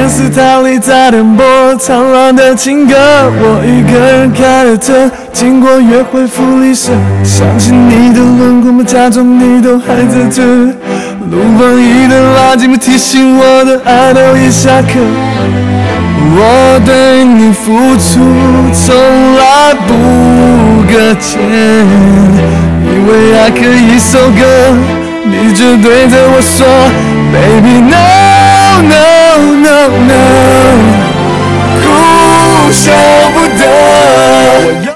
电视台里在点播苍老的情歌，我一个人开了车，经过约会福利社，想起你的轮廓，假装你都还在这。路旁一堆垃圾提醒我的爱都已下课。我对你付出从来不搁浅，以为爱可以收割，你就对着我说 Baby no no no no， 哭笑不得。